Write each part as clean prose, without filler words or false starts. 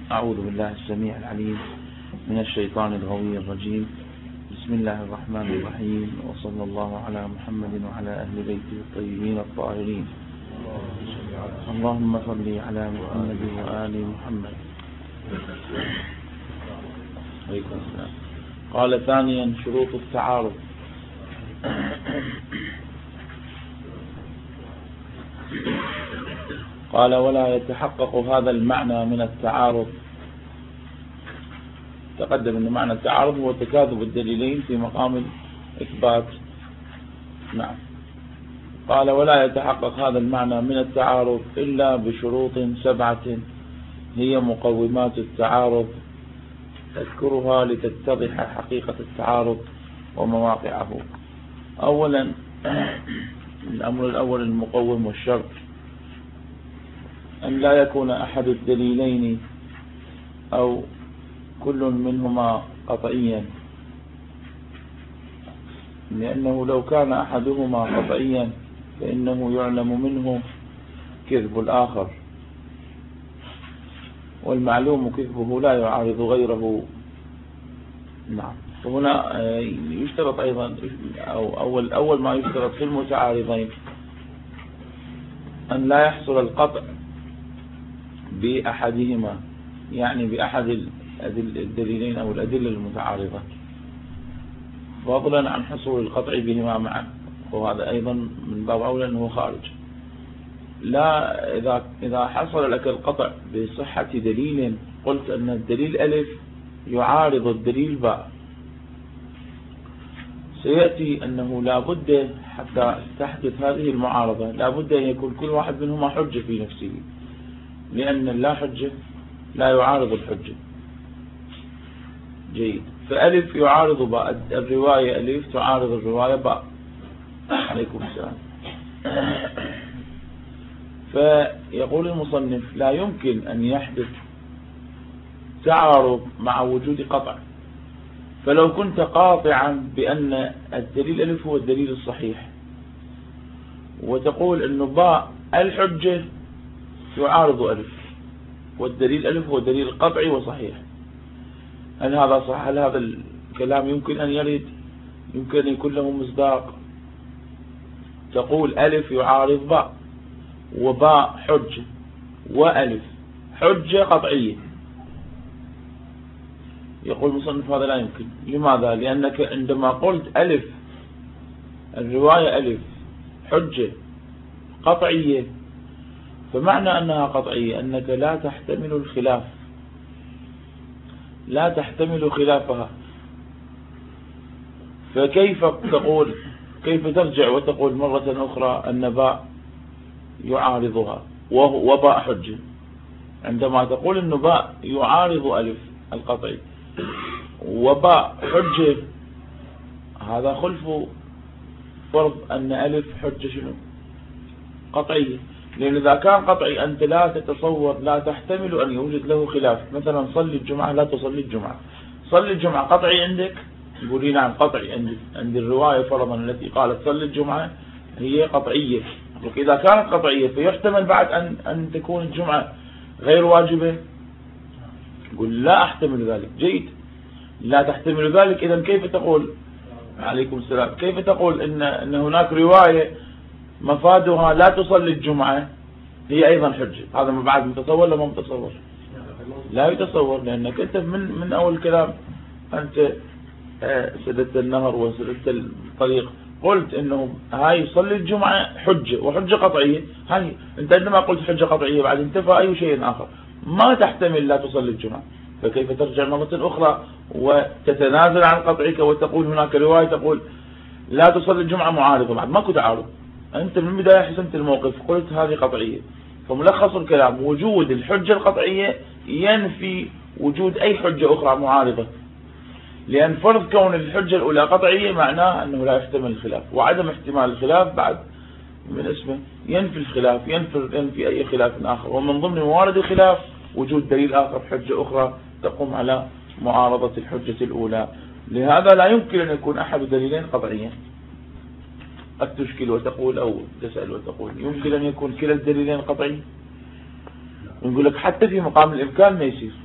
أعوذ بالله السميع العليم من الشيطان الغوي الرجيم. بسم الله الرحمن الرحيم، وصلى الله على محمد وعلى أهل بيته الطيبين الطاهرين. اللهم صل على محمد وآل محمد. قال ثانيا: شروط التعارض. قال: ولا يتحقق هذا المعنى من التعارض. تقدم أن معنى التعارض هو تكاذب الدليلين في مقام الإثبات. نعم. قال: ولا يتحقق هذا المعنى من التعارض إلا بشروط 7 هي مقومات التعارض، أذكرها لتتضح حقيقة التعارض ومواقعه. أولا، الأمر الأول المقوم والشرط: أن لا يكون أحد الدليلين أو كل منهما قطعيا، لأنه لو كان أحدهما قطعيا فإنه يعلم منه كذب الآخر، والمعلوم كذبه لا يعارض غيره. نعم. وهنا يشترط أيضا، أو أول ما يشترط في المتعارضين أن لا يحصل القطع بأحدهما، يعني بأحد الدليلين أو الأدلة المتعارضة، فضلا عن حصول القطع بهما معا، وهذا أيضا من باب أولى أنه خارج. لا، إذا حصل لك القطع بصحة دليل، قلت أن الدليل ألف يعارض الدليل باء، سيأتي أنه لا بد حتى تحدث هذه المعارضة لا بد أن يكون كل واحد منهما حجة في نفسه، لأن لا حجة لا يعارض الحجة. جيد. فألف يعارض باء، الرواية ألف تعارض الرواية باء. عليكم السلام. فيقول المصنف: لا يمكن أن يحدث تعارض مع وجود قطع. فلو كنت قاطعا بأن الدليل ألف هو الدليل الصحيح، وتقول أنه باء الحجة يعارض ألف، والدليل ألف هو دليل قطعي وصحيح، هل هذا صح؟ هل هذا الكلام يمكن أن يرد؟ يمكن أن يكون له مصداق؟ تقول ألف يعارض باء، وباء حجة، وألف حجة قطعية. يقول المصنف: هذا لا يمكن. لماذا؟ لأنك عندما قلت ألف الرواية ألف حجة قطعية، فمعنى أنها قطعية أنك لا تحتمل الخلاف، لا تحتمل خلافها. فكيف تقول، كيف ترجع وتقول مرة أخرى أن باء يعارضها وباء حجة، عندما تقول أن باء يعارض ألف القطعي وباء حجة؟ هذا خلف فرض أن ألف حجة شنو؟ قطعية. لأن إذا كان قطعي أنت لا تتصور، لا تحتمل أن يوجد له خلاف. مثلا صلي الجمعة، لا تصلي الجمعة. صلي الجمعة قطعي عندك؟ يقولي نعم قطعي عند الرواية فرضا التي قالت صلي الجمعة هي قطعية. إذا كانت قطعية فيحتمل بعد أن تكون الجمعة غير واجبة؟ يقول لا أحتمل ذلك. جيد، لا تحتمل ذلك. إذن كيف تقول، عليكم السلام، كيف تقول إن هناك رواية مفادها لا تصلي الجمعة هي أيضا حجة؟ هذا ما بعد متصور ولا ما متصور؟ لا يتصور، لأنك أنت من أول كلام أنت سددت النهر وسددت الطريق، قلت إنه هاي صلي الجمعة حجة وحجة قطعية. هاي أنت عندما قلت حجة قطعية بعد انتفى أي شيء آخر، ما تحتمل لا تصلي الجمعة. فكيف ترجع مرة أخرى وتتنازل عن قطعك وتقول هناك رواية تقول لا تصلي الجمعة معارضة؟ بعد ماكو تعارض، أنت من البداية حسمت الموقف، قلت هذه قطعية. فملخص الكلام: وجود الحجة القطعية ينفي وجود أي حجة أخرى معارضة، لأن فرض كون الحجة الأولى قطعية معناه أنه لا يحتمل الخلاف، وعدم احتمال الخلاف بعد من اسمه ينفي الخلاف، ينفي أي خلاف آخر. ومن ضمن موارد الخلاف وجود دليل آخر، حجة أخرى تقوم على معارضة الحجة الأولى. لهذا لا يمكن أن يكون أحد دليلين قطعيا. قد تشكل وتقول أو تسأل وتقول يمكن أن يكون كلا الدليلين قطعي؟ نقول لك حتى في مقام الإمكان ما يصير.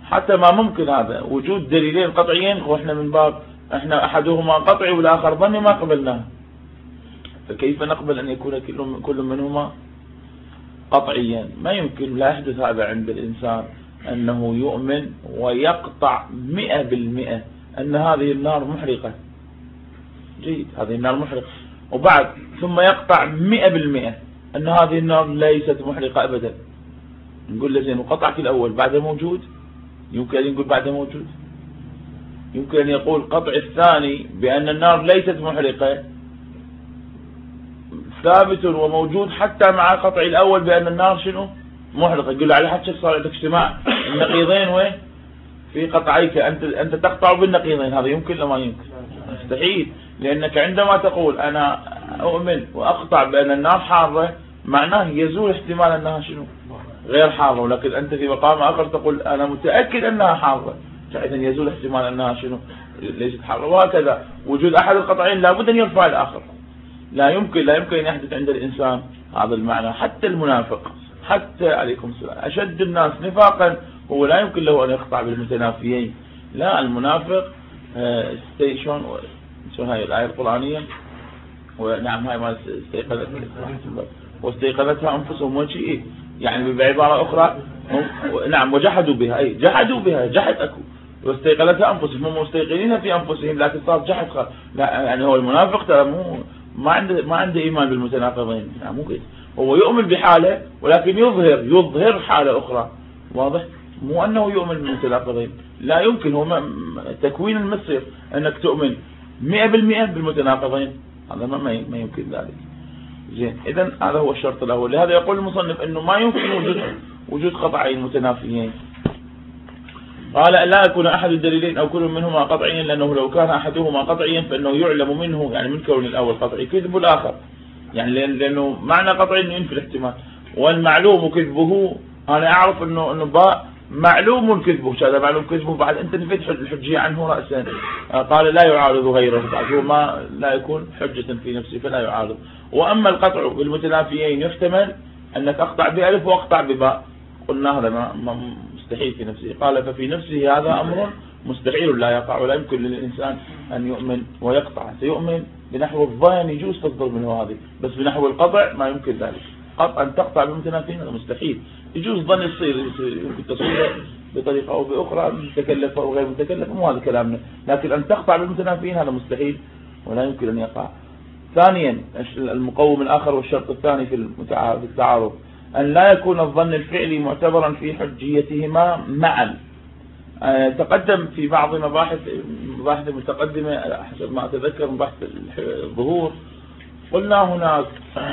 حتى ما ممكن هذا وجود دليلين قطعيين، واحنا من باب احنا احدهما قطعي والاخر ظني ما قبلناه، فكيف نقبل ان يكون كل منهما قطعيا؟ ما يمكن، لا يحدث هذا عند الانسان انه يؤمن ويقطع 100% ان هذه النار محرقة. جيد، هذه النار محرقة، وبعد ثم يقطع 100% ان هذه النار ليست محرقة ابدا. نقول له زين وقطعك الاول بعد موجود؟ يمكن ان يقول بعد موجود؟ يمكن ان يقول قطع الثاني بان النار ليست محرقة ثابت وموجود حتى مع قطع الاول بان النار شنو؟ محرقة. يقول له على حد صار عندك اجتماع النقيضين وين؟ في قطعيك، انت تقطع بالنقيضين. هذا يمكن ولا ما يمكن؟ مستحيل، لانك عندما تقول انا اؤمن واقطع بان النار حارة معناه يزول احتمال انها شنو؟ غير حارة، ولكن انت في مقام اخر تقول انا متأكد انها حارة، فاذا يزول احتمال انها شنو؟ ليست حارة. وهكذا وجود احد القطعين لابد ان يرفع الاخر. لا يمكن ان يحدث عند الانسان هذا المعنى. حتى المنافق، حتى عليكم السلام اشد الناس نفاقا هو لا يمكن له ان يقطع بالمتنافيين. لا، المنافق شلون هاي الآية القرآنية، ونعم هاي ما واستيقظتها أنفسهم وشيء، يعني بعبارة أخرى نعم وجحدوا بها، أي جحدوا بها، جحد أكو، واستيقظتها أنفسهم، هم مستيقظين في أنفسهم لكن صار جحد لا، يعني هو المنافق ترى ما عنده إيمان بالمتناقضين، يعني مو كده، هو يؤمن بحالة ولكن يظهر حالة أخرى. واضح؟ مو أنه يؤمن بالمتناقضين، لا يمكن. هو تكوين المصير أنك تؤمن 100% بالمتناقضين، هذا ما يمكن ذلك. زين، إذا هذا هو الشرط الأول. لهذا يقول المصنف أنه ما يمكن وجود قطعين متنافيين. قال لا يكون أحد الدليلين أو كل منهما قطعيا، لأنه لو كان أحدهما قطعيا فإنه يعلم منه، يعني من كون الأول قطعي كذب الآخر، يعني لأنه معنى قطعي أنه ينفي الاحتمال، والمعلوم كذبه أنا أعرف أنه باء معلوم كذبه، هذا معلوم كذبه، بعد أنت نفيت الحجية عنه رأسا. قال لا يعارض غيره، بعد هو ما لا يكون حجة في نفسه فلا يعارض. وأما القطع بالمتنافيين يحتمل أنك أقطع بألف وأقطع بباء، قلنا هذا ما مستحيل في نفسه. قال ففي نفسه هذا أمر مستحيل لا يقع، ولا يمكن للإنسان أن يؤمن ويقطع. سيؤمن بنحو الظن يجوز تصدر منه هذه، بس بنحو القطع ما يمكن ذلك. قطعا تقطع بالمتنافيين هذا مستحيل. يجوز ظن يصير يمكن تصويره بطريقة أو بأخرى، متكلف أو غير متكلف، مو هذا كلامنا، لكن أن تقطع بالمتنافيين هذا مستحيل ولا يمكن أن يقع. ثانيا المقوم الآخر والشرط الثاني في التعارض أن لا يكون الظن الفعلي معتبرا في حجيتهما معا. تقدم في بعض مباحث المتقدمة حسب ما أتذكر مباحث الظهور، قلنا هناك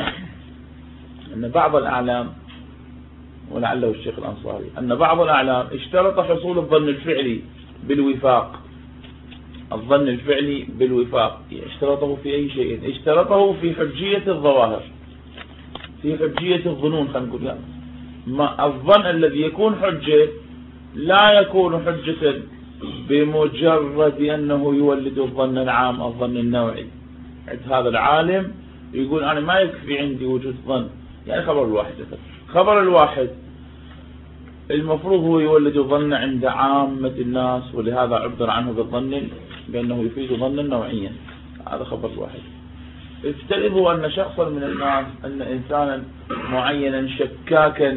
أن بعض الأعلام، ولعله الشيخ الأنصاري، أن بعض الأعلام اشترط حصول الظن الفعلي بالوفاق. الظن الفعلي بالوفاق اشترطه في أي شيء؟ اشترطه في حجية الظواهر، في حجية الظنون. خلينا نقول يعني ما الظن الذي يكون حجة لا يكون حجة بمجرد أنه يولد الظن العام، الظن النوعي. عند هذا العالم يقول أنا ما يكفي عندي وجود ظن، يعني خبر الواحد المفروض هو يولد ظن عند عامة الناس، ولهذا عبر عنه بالظن بأنه يفيد ظنا نوعيا. هذا خبر الواحد. افترضوا أن شخصا من الناس، أن إنسانا معينا شكاكا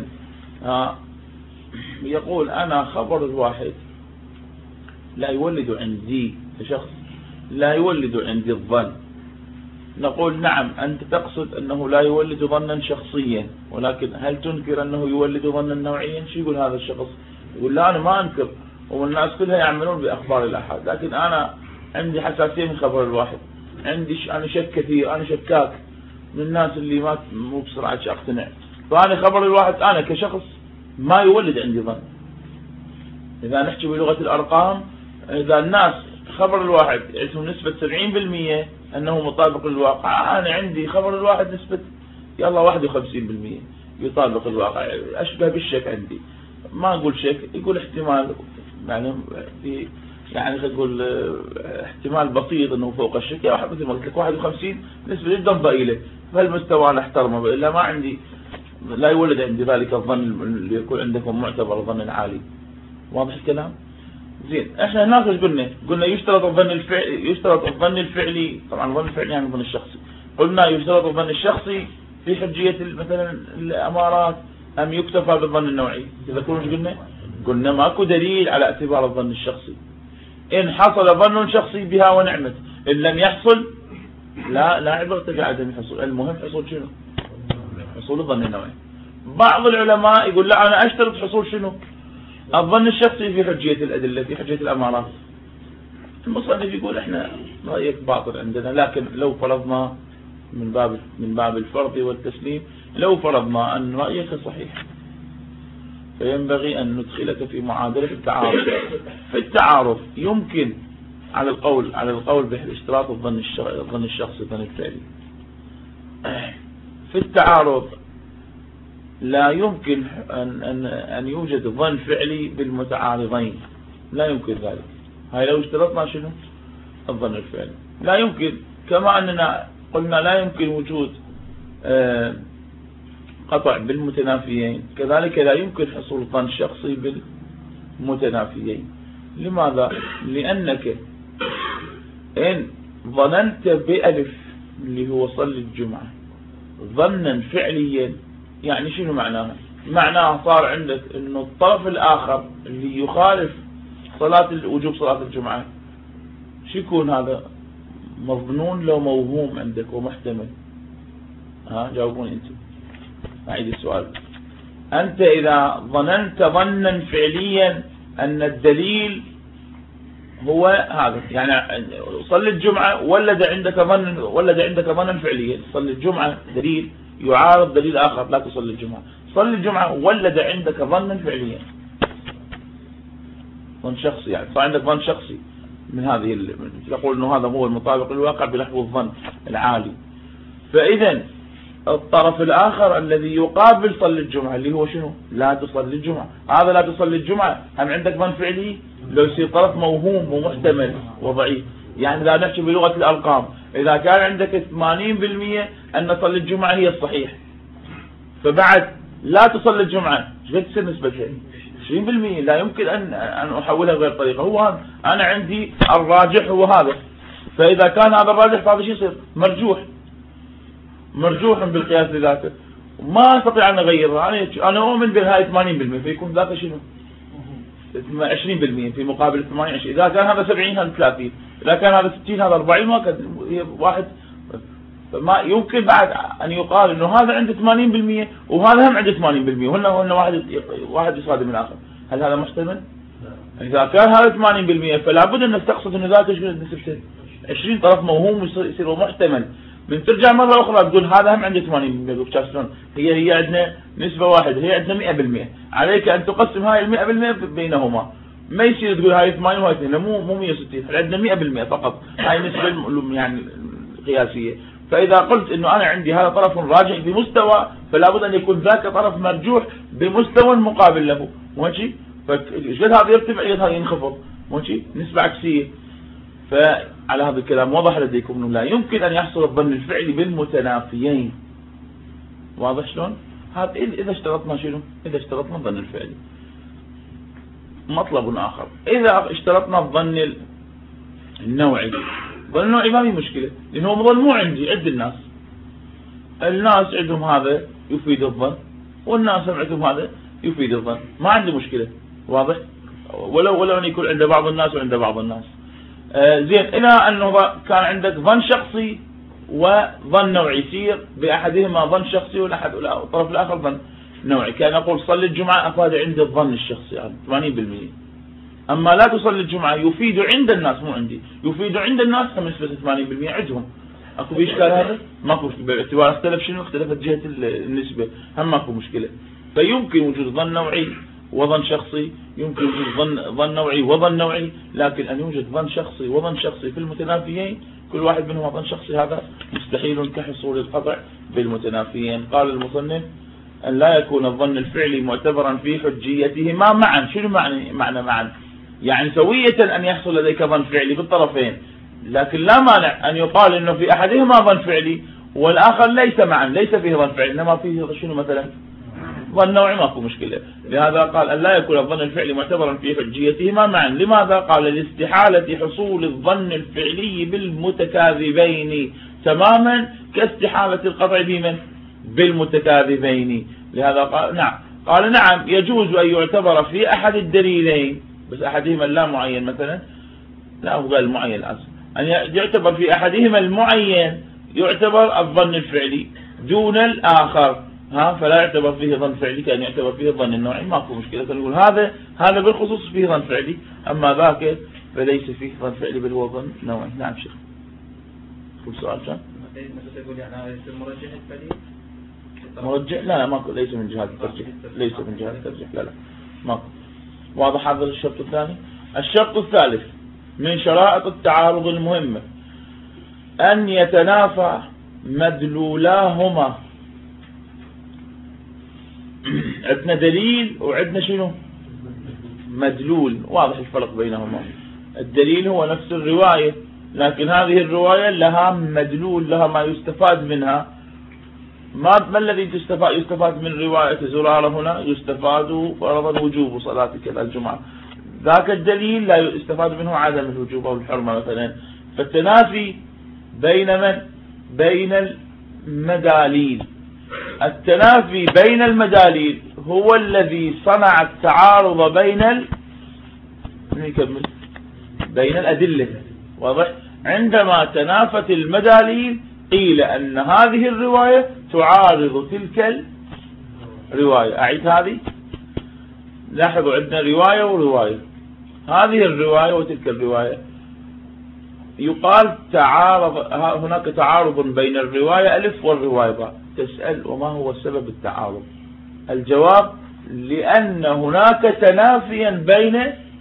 يقول أنا خبر الواحد لا يولد عندي كشخص، لا يولد عندي الظن. نقول نعم أنت تقصد أنه لا يولد ظنا شخصيا، ولكن هل تنكر أنه يولد ظنا نوعيا؟ شو يقول هذا الشخص؟ يقول لا أنا ما أنكر، والناس كلها يعملون بأخبار الأحد، لكن أنا عندي حساسية من خبر الواحد، أنا شك كثير، أنا شكاك من الناس اللي ما مو بسرعة أقتنع، فأنا خبر الواحد أنا كشخص ما يولد عندي ظن. إذا نحكي بلغة الأرقام، إذا الناس خبر الواحد عندهم نسبة 70% أنه مطابق للواقع، أنا عندي خبر الواحد نسبة يلا 51% يطابق الواقع، أشبه بالشك عندي. ما أقول شك، يقول احتمال، يعني خلينا نقول احتمال بسيط أنه فوق الشك، يا واحد مثل ما قلت لك 51 نسبة جدا ضئيلة، فالمستوى أنا احترمه، إلا ما عندي لا يولد عندي ذلك الظن اللي يكون عندكم معتبر ظن عالي. واضح الكلام؟ زين، احنا هناك ايش قلنا يشترط الظن الفعلي، طبعا الظن الفعلي يعني الظن الشخصي. قلنا يشترط الظن الشخصي في حجية مثلا الأمارات أم يكتفى بالظن النوعي؟ تذكرون ايش قلنا ماكو دليل على اعتبار الظن الشخصي. إن حصل ظن شخصي بها ونعمت، إن لم يحصل لا عبرة بعدم الحصول، المهم حصول شنو؟ حصول الظن النوعي. بعض العلماء يقول لا أنا أشترط حصول شنو؟ الظن الشخصي في حجية الأدلة، في حجية الأمارات. المصنف يقول احنا رأيك باطل عندنا، لكن لو فرضنا من باب الفرض والتسليم، لو فرضنا أن رأيك صحيح فينبغي أن ندخلك في معادلة التعارض. في التعارض يمكن على القول باشتراط الظن الشخصي الظن الفعلي. في التعارض لا يمكن أن يوجد ظن فعلي بالمتعارضين، لا يمكن ذلك. هاي لو اشترطنا شنو؟ الظن الفعلي لا يمكن، كما أننا قلنا لا يمكن وجود قطع بالمتنافيين، كذلك لا يمكن حصول ظن شخصي بالمتنافيين. لماذا؟ لأنك إن ظننت بألف اللي هو صل الجمعة ظنا فعليا، يعني شنو معناها؟ معناها صار عندك انه الطرف الآخر اللي يخالف وجوب صلاة الجمعة شو يكون هذا؟ مظنون لو موهوم عندك ومحتمل؟ جاوبوني انتم، أعيد السؤال. أنت إذا ظننت ظنا فعليا أن الدليل هو هذا، يعني صلي الجمعة ولد عندك ظنا فعليا، صلي الجمعة دليل يعارض دليل آخر لا تصلي الجمعة، صلي الجمعة ولد عندك ظنا فعليا، ظن شخصي، يعني صار عندك ظن شخصي من هذه تقول أنه هذا هو المطابق للواقع بنحو الظن العالي. فإذا الطرف الآخر الذي يقابل صلي الجمعة اللي هو شنو؟ لا تصلي الجمعة، هذا لا تصلي الجمعة هم عندك ظن فعلي لو يصير طرف موهوم ومحتمل وضعيف. يعني إذا نحكي بلغة الأرقام، إذا كان عندك 80% أن صلي الجمعة هي الصحيح، فبعد لا تصلي الجمعة ايش تصير نسبتها؟ 20%. لا يمكن أن أحولها بغير طريقة. هو هذا أنا عندي الراجح هو هذا، فإذا كان هذا الراجح فهذا شيء يصير مرجوح بالقياس لذاته، ما استطيع ان اغيرها. انا اؤمن بهاي 80%، فيكون ذاك شنو؟ 20% في مقابل 80. اذا كان هذا 70 هذا 30، اذا كان هذا 60 هذا 40، وهكذا هي واحد. فما يمكن بعد ان يقال انه هذا عنده 80% وهذا هم عنده 80%، وهن واحد يصادم الاخر. هل هذا محتمل؟ اذا كان هذا 80% فلا بد انك تقصد انه ذاك شنو نسبته؟ 20 طرف موهوم يصير محتمل. من ترجع مرة أخرى تقول هذا هم عنده 80%. شاف شلون؟ هي عندنا نسبة واحدة، هي عندنا 100%. عليك أن تقسم هاي 100% بينهما، ما يصير تقول هاي 80 وهاي 2، مو 160. عندنا 100% فقط، هاي نسبة يعني قياسية. فإذا قلت إنه أنا عندي هذا طرف راجح بمستوى، فلا بد أن يكون ذاك طرف مرجوح بمستوى مقابل له، ماشي؟ فقد هذا يرتفع هذا ينخفض، ماشي؟ نسبة عكسية. فعلى هذا الكلام وضح لديكم أنه لا يمكن أن يحصل الظن الفعلي بالمتنافيين. واضح شلون؟ هذا إذا اشترطنا شنو؟ إذا اشترطنا الظن الفعلي. مطلب آخر، إذا اشترطنا الظن النوعي، الظن النوعي ما في مشكلة، لأنه ظن مو عندي، عند الناس عندهم هذا يفيد الظن، والناس عندهم هذا يفيد الظن، ما عندي مشكلة. واضح؟ ولو أن يكون عند بعض الناس وعند بعض الناس. زين، إلى أنه كان عندك ظن شخصي وظن نوعي، يصير بأحدهما ظن شخصي والطرف الآخر ظن نوعي. كان أقول صلي الجمعة أفاد عند الظن الشخصي يعني 80%، أما لا تصلي الجمعة يفيد عند الناس، مو عندي، يفيد عند الناس نسبة 80% عندهم. أكو بإشكال هذا؟ ماكو، باعتبار اختلف شنو؟ اختلفت جهة النسبة، هم ماكو مشكلة. فيمكن وجود ظن نوعي وظن شخصي، يمكن وجود ظن نوعي وظن نوعي، لكن أن يوجد ظن شخصي وظن شخصي في المتنافيين كل واحد منهما ظن شخصي، هذا مستحيل كحصول القطع بالمتنافيين. قال المصنف أن لا يكون الظن الفعلي معتبرا في حجيتهما معا. شنو معنى معا؟ يعني سوية أن يحصل لديك ظن فعلي بالطرفين، لكن لا مانع أن يقال أنه في أحدهما ظن فعلي والآخر ليس معا، ليس فيه ظن فعلي، إنما فيه شنو مثلا؟ ظن نوعي ماكو مشكلة. لهذا قال أن لا يكون الظن الفعلي معتبرا في حجيتهما معا. لماذا؟ قال لاستحالة حصول الظن الفعلي بالمتكاذبين تماما كاستحالة القطع بمن؟ بالمتكاذبين. لهذا قال نعم يجوز أن يعتبر في أحد الدليلين، بس أحدهما لا معين مثلا، لا هو غير المعين أن يعتبر في أحدهما المعين يعتبر الظن الفعلي دون الآخر، فلا يعتبر فيه ظن فعلي كأن يعتبر فيه الظن النوعي. ماكو مشكلة، نقول هذا بالخصوص فيه ظن فعلي، أما ذاك فليس فيه ظن فعلي بل هو ظن نوعي. نعم شيخ. كل سؤال كان مرجع؟ لا ماكو، ليس من جهة الترجيح، ليس من جهة الترجيح، لا ماكو. واضح هذا الشرط الثاني. الشرط الثالث من شرائط التعارض المهمة أن يتنافى مدلولاهما. عندنا دليل وعندنا شنو؟ مدلول. واضح الفرق بينهما. الدليل هو نفس الرواية، لكن هذه الرواية لها مدلول، لها ما يستفاد منها. ما الذي يستفاد من رواية زرارة هنا؟ يستفاد فرضا وجوب صلاة كذا الجمعة. ذاك الدليل لا يستفاد منه عدم الوجوب أو الحرمة مثلا. فالتنافي بين من؟ بين المداليل. التنافي بين المداليل هو الذي صنع التعارض بين الأدلة. واضح؟ عندما تنافت المداليل قيل أن هذه الرواية تعارض تلك الرواية. أعيد هذه، لاحظوا عندنا رواية ورواية. هذه الرواية وتلك الرواية يقال تعارض، هناك تعارض بين الرواية ألف والرواية باء. تسأل وما هو سبب التعارض؟ الجواب لأن هناك تنافيا بين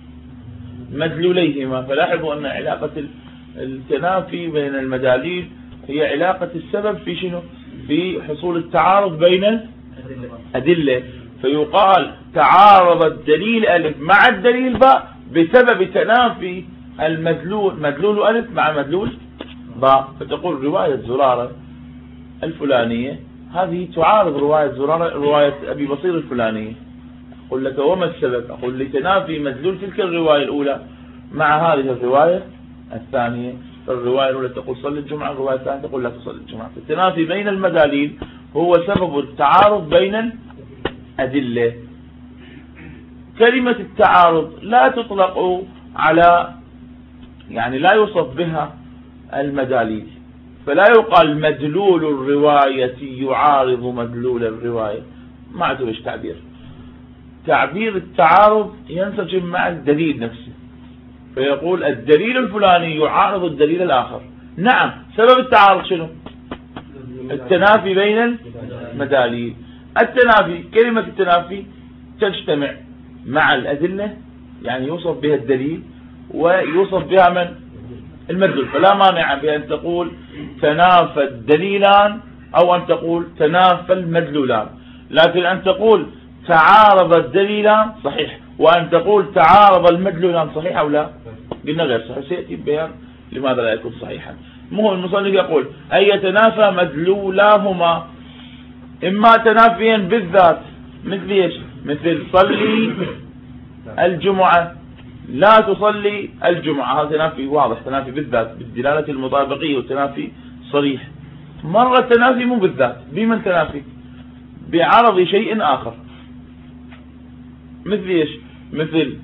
مدلوليهما. فلاحظوا أن علاقة التنافي بين المداليل هي علاقة السبب في شنو؟ في حصول التعارض بين الأدلة. فيقال تعارض الدليل ألف مع الدليل باء بسبب تنافي المدلول، مدلول ألف مع مدلول باء. فتقول رواية زرارة الفلانية هذه تعارض رواية زرارة رواية أبي بصير الفلانية. أقول لك وما السبب؟ أقول لتنافي مدلول تلك الرواية الأولى مع هذه الرواية الثانية. الرواية الأولى تقول صلي الجمعة، الرواية الثانية تقول لا تصلي الجمعة. فالتنافي بين المداليل هو سبب التعارض بين الأدلة. كلمة التعارض لا تطلق على، يعني لا يوصف بها المداليل، فلا يقال مدلول الرواية يعارض مدلول الرواية. ما عندهم ايش تعبير التعارض ينسجم مع الدليل نفسه. فيقول الدليل الفلاني يعارض الدليل الآخر. نعم، سبب التعارض شنو؟ التنافي بين المداليل. التنافي، كلمة التنافي تجتمع مع الأدلة، يعني يوصف بها الدليل ويوصف بها من؟ المدلول. فلا مانع بأن تقول تنافى الدليلان أو أن تقول تنافى المدلولان. لكن أن تقول تعارض الدليلان صحيح، وأن تقول تعارض المدلولان صحيح أو لا؟ قلنا غير صحيح، سيأتي بيان لماذا لا يكون صحيحا. مو المصنف يقول أن يتنافى مدلولاهما، إما تنافيا بالذات مثل ايش؟ مثل صلي الجمعة لا تصلي الجمعة، هذا تنافي واضح، تنافي بالذات بالدلالة المطابقية وتنافي صريح. مرة تنافي مو بالذات، بمن تنافي؟ بعرض شيء آخر. مثل ايش؟ مثل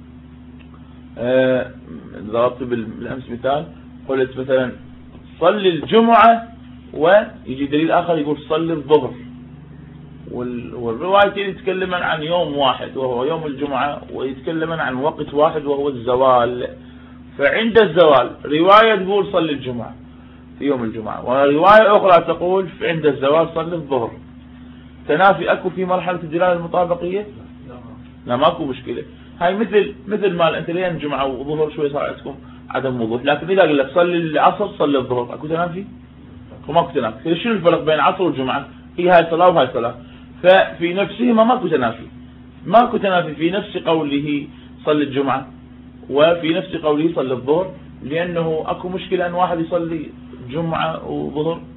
ضربت بالأمس مثال، قلت مثلا صلي الجمعة ويجي دليل آخر يقول صلي الظهر، والروايتين يتكلمان عن يوم واحد وهو يوم الجمعة، ويتكلمان عن وقت واحد وهو الزوال. فعند الزوال رواية تقول صلي الجمعة في يوم الجمعة، ورواية أخرى تقول عند الزوال صلي الظهر. تنافي أكو في مرحلة الدلالة المطابقية؟ لا ماكو مشكلة. هاي مثل ما أنت لين جمعة وظهر شوي صار عندكم عدم وضوح، لكن إذا قال لك صلي العصر صلي الظهر، أكو تنافي؟ وماكو تنافي. شنو الفرق بين العصر والجمعة؟ هي هاي صلاة وهاي صلاة، ففي نفسهما ماكو تنافي. ماكو تنافي في نفس قوله صلي الجمعة وفي نفس قوله صلي الظهر، لأنه أكو مشكلة أن واحد يصلي جمعة وظهر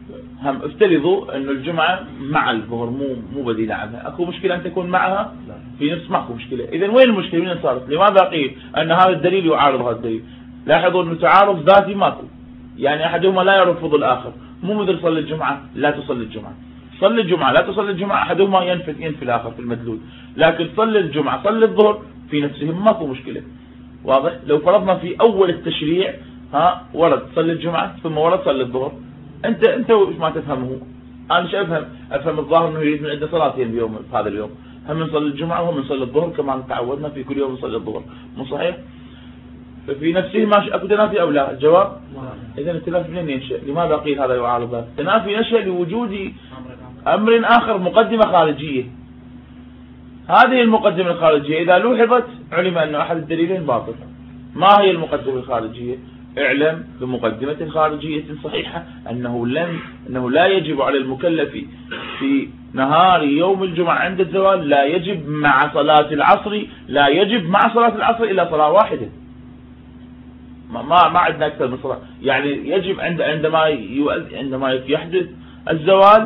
هم افترضوا أن الجمعة مع الظهر مو بديلة عنها، أكو مشكلة أن تكون معها في نفس، ماكو مشكلة. إذا وين المشكلة؟ من صارت؟ لماذا قيل أن هذا الدليل يعارض هذا الدليل؟ لاحظوا أنه تعارض ذاتي ماكو، يعني أحدهما لا يرفض الآخر، مو مثل صلي الجمعة لا تصلي الجمعة، صلي الجمعة لا تصلي الجمعة، أحدهما ينفي الآخر في المدلول. لكن صلي الجمعة صلي الظهر في نفسهم ماكو مشكلة. واضح؟ لو فرضنا في أول التشريع ورد صلي الجمعة ثم ورد صلي الظهر، أنت وش ما تفهمه؟ أنا مش أفهم الظاهر أنه يريد من عدة صلاتين بيوم في هذا اليوم، هم نصلي الجمعة وهم نصلي الظهر كما تعودنا في كل يوم نصلي الظهر، مو صحيح؟ ففي نفسه ما أكو تنافي أو لا؟ الجواب إذا التنافي منين ينشأ؟ لماذا قيل هذا يعارض هذا؟ التنافي نشأ لوجود أمر آخر، مقدمة خارجية. هذه المقدمة الخارجية إذا لوحظت علم أن أحد الدليلين باطل. ما هي المقدمة الخارجية؟ اعلم بمقدمة خارجية صحيحة أنه لا يجب على المكلف في نهار يوم الجمعة عند الزوال، لا يجب مع صلاة العصر، لا يجب مع صلاة العصر إلا صلاة واحدة. ما عندنا أكثر من صلاة، يعني يجب عندما يحدث الزوال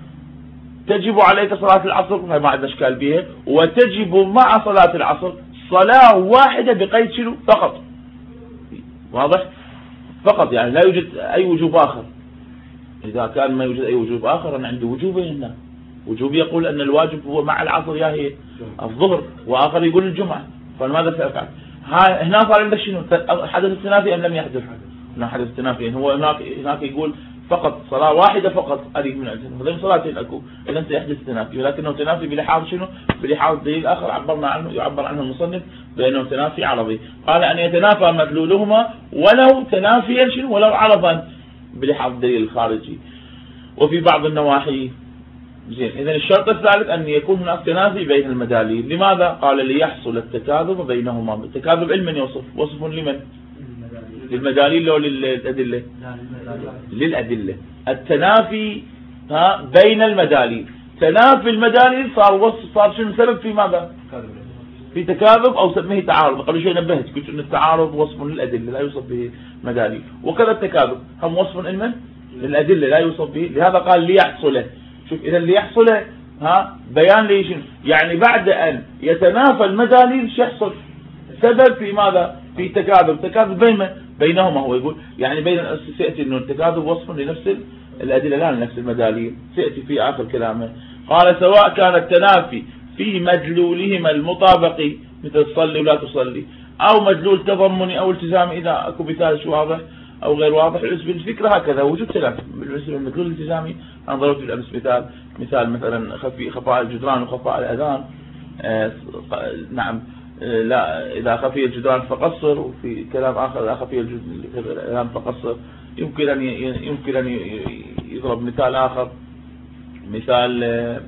تجب عليك صلاة العصر، ما عندنا إشكال بها، وتجب مع صلاة العصر صلاة واحدة بقيد شنو؟ فقط. واضح؟ فقط، يعني لا يوجد أي وجوب آخر. إذا كان ما يوجد أي وجوب آخر، أنا عندي وجوبين هنا، وجوب يقول أن الواجب هو مع العصر يا هي الظهر، وآخر يقول الجمعة، فماذا سأفعل؟ هنا صار عندك شنو؟ حدث التنافي أم لم يحدث؟ هنا حدث التنافي، هو هناك يقول فقط صلاة واحدة فقط أريد من الجنة، هذين صلاتين أكو، إذا سيحدث تنافي، ولكنه تنافي بلحاظ شنو؟ بلحاظ دليل آخر يعبر عنه المصنف بأنه تنافي عرضي، قال أن يتنافى مدلولهما ولو تنافيا شنو؟ ولو عرضا بلحاظ الدليل الخارجي. وفي بعض النواحي زين. إذا الشرط الثالث أن يكون هناك تنافي بين المداليل. لماذا؟ قال ليحصل التكاذب بينهما. التكاذب علما يوصف، وصف لمن؟ للمداليل أو للأدلة؟ للأدلة. التنافي بين المداليل، تنافي المداليل صار شنو سبب في ماذا؟ في تكاذب أو سميه تعارض. قبل شوي نبهت قلت أن التعارض وصف للأدلة لا يوصف به مداليل، وكذا التكاذب هم وصف للأدلة لا يوصف به، لهذا قال ليحصل. شوف إذا ليحصل بيان ليش، يعني بعد أن يتنافى المداليل يحصل سبب في ماذا؟ في تكاذب بينهما. هو يقول يعني سيأتي أنه التكاذب وصف لنفس الأدلة لا لنفس المداليل، سيأتي في آخر كلامه. قال سواء كان التنافي في مدلولهما المطابق مثل صلي ولا تصلي، أو مدلول تضمني أو التزامي، إذا أكو مثال شو واضح أو غير واضح. الفكرة هكذا، وجود تنافي بالنسبة للمدلول الالتزامي. أنا ضربت بالأمس مثال مثلا خفاء الجدران وخفاء الأذان. نعم، لا إذا خفي الجدران فقصر، وفي كلام آخر إذا خفي الأذان فقصر. يمكن أن يضرب مثال آخر، مثال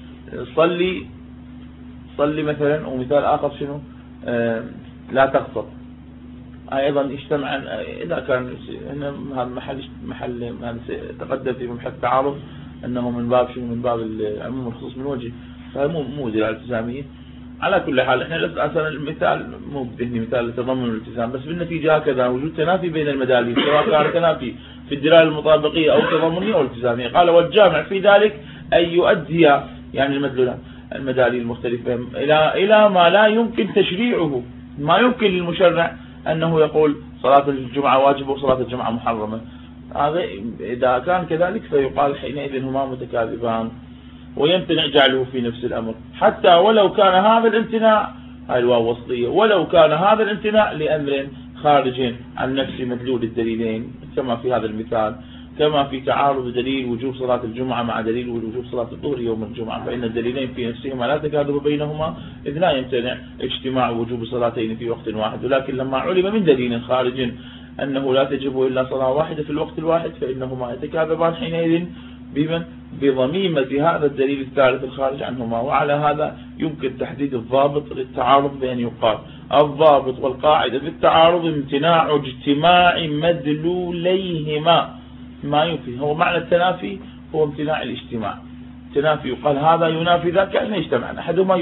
صلي مثلا، ومثال آخر شنو؟ لا تقصر. أيضا يجتمع إذا كان هذا محل هذا تقدم في مبحث التعارض أنه من باب شنو؟ من باب العموم والخصوص من وجه، فمو دلالة الالتزامية. على كل حال احنا اصلا المثال مو بذهني مثال التضمن والالتزام، بس بالنتيجه هكذا وجود تنافي بين المداليل، سواء كان تنافي في الدلاله المطابقيه او التضمنيه او الالتزاميه. قال والجامع في ذلك ان يؤدي يعني المداليل المختلفه الى ما لا يمكن تشريعه، ما يمكن للمشرع انه يقول صلاه الجمعه واجبه وصلاه الجمعه محرمه. هذا اذا كان كذلك فيقال حينئذ هما متكاذبان، ويمتنع جعله في نفس الأمر، حتى ولو كان هذا الامتناع، هاي الواو وصلية، ولو كان هذا الامتناع لأمر خارج عن نفس مدلول الدليلين، كما في هذا المثال، كما في تعارض دليل وجوب صلاة الجمعة مع دليل وجوب صلاة الظهر يوم الجمعة، فإن الدليلين في نفسهما لا تكاذب بينهما، إذ لا يمتنع اجتماع وجوب صلاتين في وقت واحد. ولكن لما علم من دليل خارج أنه لا تجب إلا صلاة واحدة في الوقت الواحد، فإنهما يتكاذبان حينئذ بضميمة هذا الدليل الثالث الخارج عنهما. وعلى هذا يمكن تحديد الضابط للتعارض بأن يقال الضابط والقاعدة في التعارض امتناع اجتماع مدلوليهما. ما ينفي، هو معنى التنافي هو امتناع الاجتماع. التنافي يقال هذا ينافي ذاك، كأنه يجتمعان، أحدهما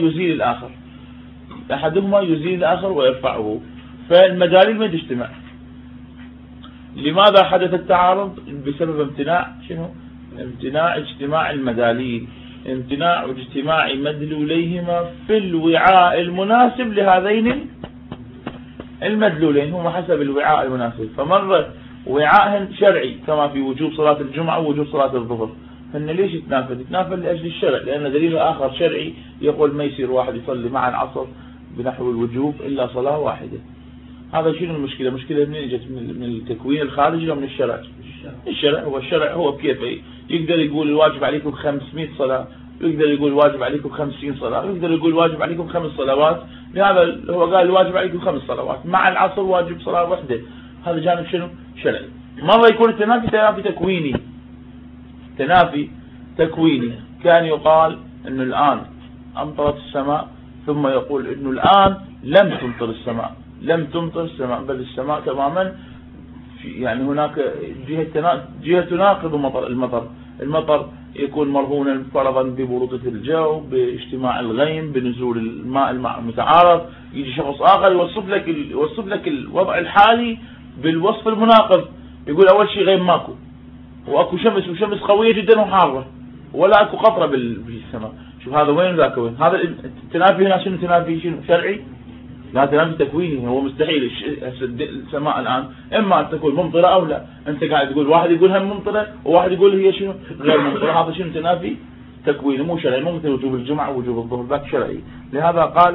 يزيل الآخر ويرفعه، فالمداليل ما تجتمع. لماذا حدث التعارض؟ بسبب امتناع شنو؟ امتناع اجتماع المداليل، امتناع اجتماع مدلوليهما في الوعاء المناسب لهذين المدلولين، هم حسب الوعاء المناسب. فمرة وعاء شرعي كما في وجوب صلاة الجمعة ووجوب صلاة الظهر، فإن ليش يتنافل؟ يتنافل لأجل الشرع، لأن دليل آخر شرعي يقول ما يصير واحد يصلي مع العصر بنحو الوجوب إلا صلاة واحدة. هذا شنو المشكلة؟ مشكلة من اجت من التكوين الخارجي ومن الشرع. الشرع هو بكيف يقدر يقول الواجب عليكم 500 صلاة، يقدر يقول الواجب عليكم 50 صلاة، يقدر يقول الواجب عليكم 5 صلوات. لهذا هو قال الواجب عليكم 5 صلوات مع العصر واجب صلاة واحدة. هذا جانب شنو؟ شرعي. مرة يكون التنافي تكويني. تنافي تكويني كان يقال انه الآن أمطرت السماء، ثم يقول انه الآن لم تمطر السماء، لم تمطر السماء، بل السماء تماما يعني هناك جهة تناقض المطر المطر يكون مرهونا فرضا ببرودة الجو، باجتماع الغيم، بنزول الماء المتعارض. يجي شخص آخر يوصف لك الوضع الحالي بالوصف المناقض، يقول أول شيء غيم ماكو، واكو شمس، وشمس قوية جدا وحارة، ولا اكو قطرة بالسماء. شوف هذا وين ذاك وين؟ هذا التنافي هنا شنو؟ تنافي شنو؟ شرعي؟ لا، تنافي تكويني. هو مستحيل السماء الآن إما أن تكون ممطرة أو لا. أنت قاعد تقول واحد يقول هم ممطرة وواحد يقول هي شنو؟ غير ممطرة. هذا شنو؟ تنافي تكويني مو شرعي، مو مثل وجوب الجمعة ووجوب الظهر، ذاك شرعي. لهذا قال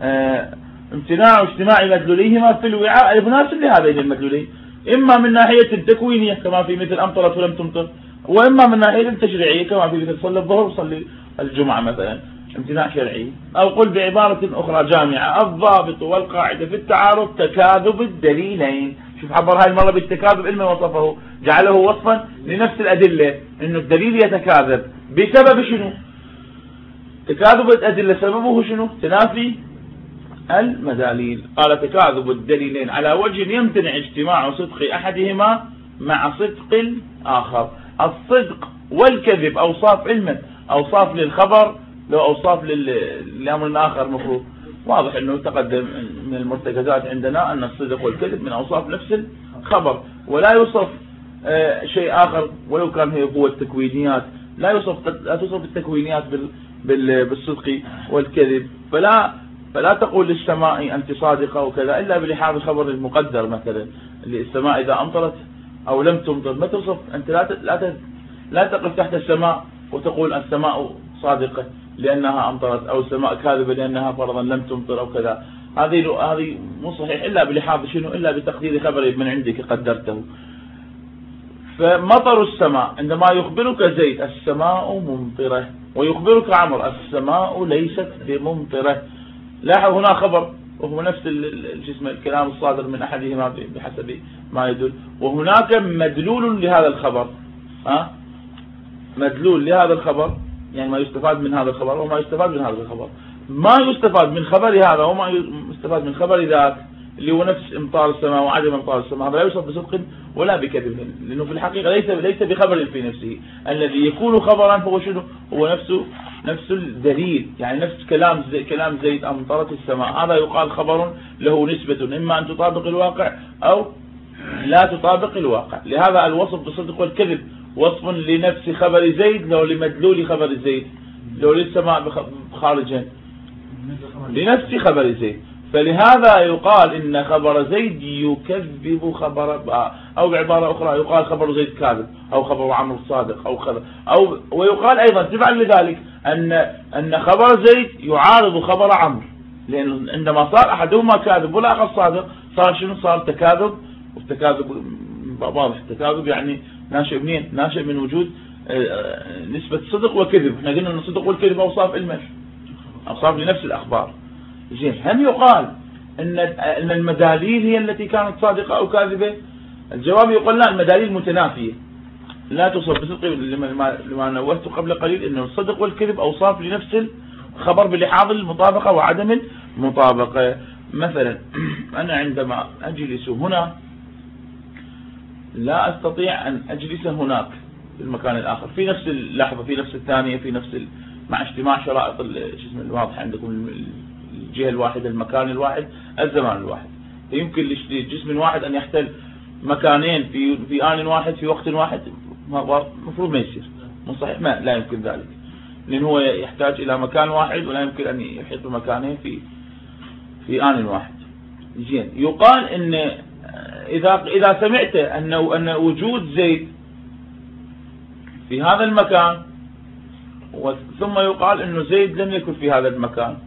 امتناع اجتماع مدلوليهما في الوعاء المناسب لهذين المدلولين، إما من ناحية التكوينية كما في مثل أمطرت ولم تمطر، وإما من ناحية التشريعية كما في مثل صلي الظهر وصلي الجمعة مثلا. امتناع شرعي. أو قل بعبارة أخرى جامعة: الضابط والقاعدة في التعارض تكاذب الدليلين. شوف عبر هاي المرة بالتكاذب، إلما وصفه جعله وصفا لنفس الأدلة، إنه الدليل يتكاذب بسبب شنو؟ تكاذب الأدلة سببه شنو؟ تنافي المداليل. قال: تكاذب الدليلين على وجه يمتنع اجتماع صدق أحدهما مع صدق الآخر. الصدق والكذب أوصاف علما، أوصاف للخبر، لو أوصاف لأمر آخر مفروض. واضح أنه تقدم من المرتكزات عندنا أن الصدق والكذب من أوصاف نفس الخبر، ولا يوصف شيء آخر ولو كان هي قوة التكوينيات. لا توصف التكوينيات بالصدق والكذب. فلا تقول للسماء أنت صادقة وكذا إلا بلحاظ الخبر المقدر. مثلا السماء إذا أمطرت أو لم تمطر، ما توصف أنت لا تقف تحت السماء وتقول السماء صادقة لأنها أمطرت، أو السماء كاذبة لأنها فرضا لم تمطر أو كذا. هذه مو صحيح إلا بلحاظ شنو؟ إلا بتقدير خبر من عندك قدرته. فمطر السماء عندما يخبرك زيد السماء ممطرة، ويخبرك عمرو السماء ليست بممطرة، لاحظ هنا خبر وهو نفس الكلام الصادر من أحدهما بحسب ما يدل، وهناك مدلول لهذا الخبر. مدلول لهذا الخبر، يعني ما يستفاد من هذا الخبر وما يستفاد من هذا الخبر. ما يستفاد من خبر هذا وما يستفاد من خبر ذاك اللي هو نفس امطار السماء وعدم امطار السماء، هذا لا يوصف بصدق ولا بكذب، لأنه في الحقيقة ليس بخبر في نفسه. الذي يكون خبرا هو شنو؟ هو نفس الدليل، يعني نفس كلام زيد أمطرت السماء. هذا يقال خبر له نسبة، إما أن تطابق الواقع أو لا تطابق الواقع. لهذا الوصف بالصدق والكذب وصف لنفس خبر زيد لو لمدلول خبر زيد، لو للسماء خارجا لنفس خبر زيد. فلهذا يقال إن خبر زيد يكذب خبر، أو بعبارة أخرى يقال خبر زيد كاذب، أو خبر عمرو صادق، ويقال أيضا تبعا لذلك أن خبر زيد يعارض خبر عمرو، لأن عندما صار أحدهما كاذب والآخر صادق صار شنو؟ صار تكاذب. والتكاذب واضح، التكاذب يعني ناشئ منين؟ ناشئ من وجود نسبة صدق وكذب. احنا قلنا أن الصدق والكذب أوصاف علما، أوصاف لنفس الأخبار. زين، هل يقال أن المداليل هي التي كانت صادقة أو كاذبة؟ الجواب يقول لا، المداليل متنافية، لا توصف بصدق. لما نوهت قبل قليل أن الصدق والكذب أوصاف لنفس الخبر بلحاظ المطابقة وعدم المطابقة. مثلا أنا عندما أجلس هنا لا أستطيع أن أجلس هناك في المكان الآخر في نفس اللحظة، في نفس الثانية، مع اجتماع شرائط الواضح عندكم، الجهة الواحدة، المكان الواحد، الزمان الواحد. يمكن لجسم واحد أن يحتل مكانين في آن واحد في وقت واحد، المفروض ما يصير. مو صحيح؟ لا يمكن ذلك، لأن هو يحتاج إلى مكان واحد ولا يمكن أن يحيط بمكانين في آن واحد. زين، يقال إن إذا سمعت أن وجود زيد في هذا المكان ثم يقال أنه زيد لم يكن في هذا المكان،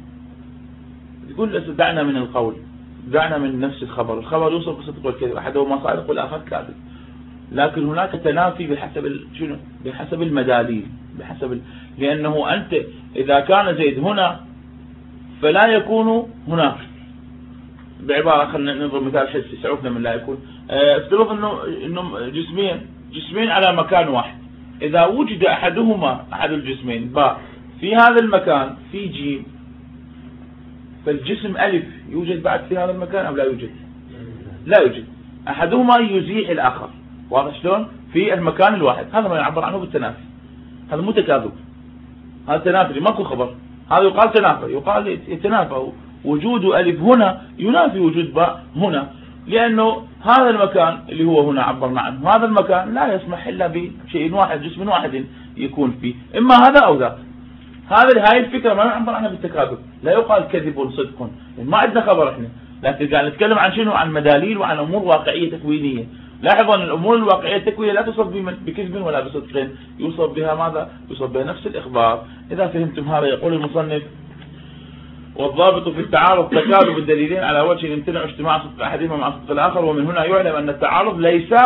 يقول دعنا من القول، دعنا من نفس الخبر يوصف بصدق والكذب، أحدهما صادق والآخر كاذب. لكن هناك تنافي بحسب المداليل، لأنه أنت إذا كان زيد هنا فلا يكون هناك. بعبارة خلينا نضرب مثال حسي سعوفنا من لا يكون. افترض انه جسمين على مكان واحد، اذا وجد احد الجسمين باء في هذا المكان في جيم، فالجسم الف يوجد بعد في هذا المكان او لا يوجد؟ لا يوجد. احدهما يزيح الاخر، واضح شلون؟ في المكان الواحد. هذا ما يعبر عنه بالتنافي، هذا مو تكاذب، هذا تنافي، ماكو خبر، هذا يقال تنافى، يقال يتنافى. وجود ألف هنا ينافي وجود باء هنا، لأنه هذا المكان اللي هو هنا عبرنا عنه، هذا المكان لا يسمح إلا بشيء واحد، جسم واحد يكون فيه، إما هذا أو ذاك. هاي الفكرة ما نعبر عنها بالتكاذب، لا يقال كذب صدق، ما عندنا خبر احنا، لكن قاعد نتكلم عن شنو؟ عن مداليل وعن أمور واقعية تكوينية. لاحظوا أن الأمور الواقعية التكوينية لا توصف بكذب ولا بصدق، يوصف بها ماذا؟ يوصف بها نفس الإخبار. إذا فهمتم هذا، يقول المصنف: والضابط في التعارض تكاذب الدليلين على وجه يمتنع اجتماع صدق احدهما مع صدق الاخر، ومن هنا يعلم ان التعارض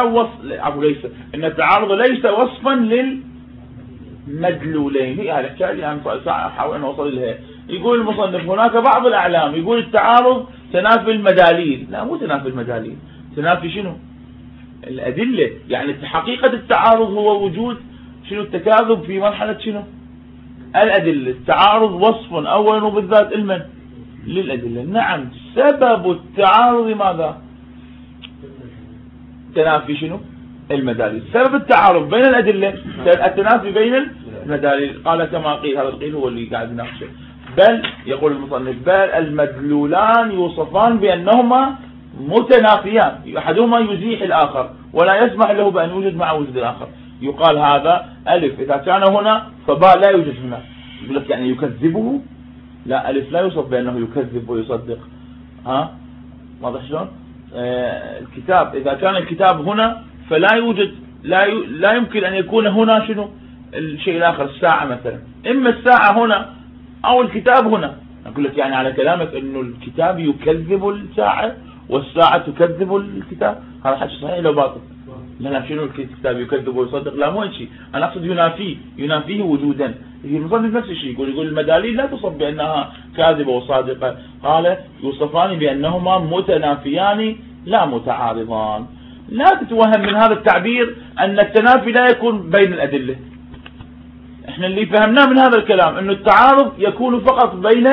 ليس وصفا للمدلولين. هي الاحتياج يعني ساعه احاول ان اوصل لها. يقول المصنف: هناك بعض الاعلام يقول التعارض تنافي المداليل. لا، مو تنافي المداليل، تنافي شنو؟ الادله. يعني حقيقه التعارض هو وجود شنو؟ التكاذب في مرحله شنو؟ الأدلة. التعارض وصف أولا وبالذات للأدلة. نعم، سبب التعارض ماذا؟ تنافي شنو؟ المداليل. سبب التعارض بين الأدلة التنافي بين المداليل. قال كما قيل، هذا القيل هو اللي قاعد نناقشه. بل يقول المصنف: بل المدلولان يوصفان بأنهما متنافيان، أحدهما يزيح الآخر ولا يسمح له بأن يوجد مع وجود الآخر. يقال هذا ألف إذا كان هنا فباء لا يوجد هنا. يقول لك يعني يكذبه؟ لا، ألف لا يوصف بأنه يكذب ويصدق. واضح شلون؟ الكتاب إذا كان الكتاب هنا فلا يوجد، لا يمكن أن يكون هنا شنو؟ الشيء الآخر، الساعة مثلا، إما الساعة هنا أو الكتاب هنا. أقول لك يعني على كلامك إنه الكتاب يكذب الساعة والساعة تكذب الكتاب، هذا حكي صحيح لو باطل؟ لا، شنو الكتاب يكذب ويصدق؟ لا، مو شيء، انا اقصد ينافيه وجودا. المصنف نفس الشيء يقول المداليل لا تصف بانها كاذبه وصادقه. قال: يوصفان بانهما متنافيان لا متعارضان. لا تتوهم من هذا التعبير ان التنافي لا يكون بين الادله. احنا اللي فهمناه من هذا الكلام انه التعارض يكون فقط بين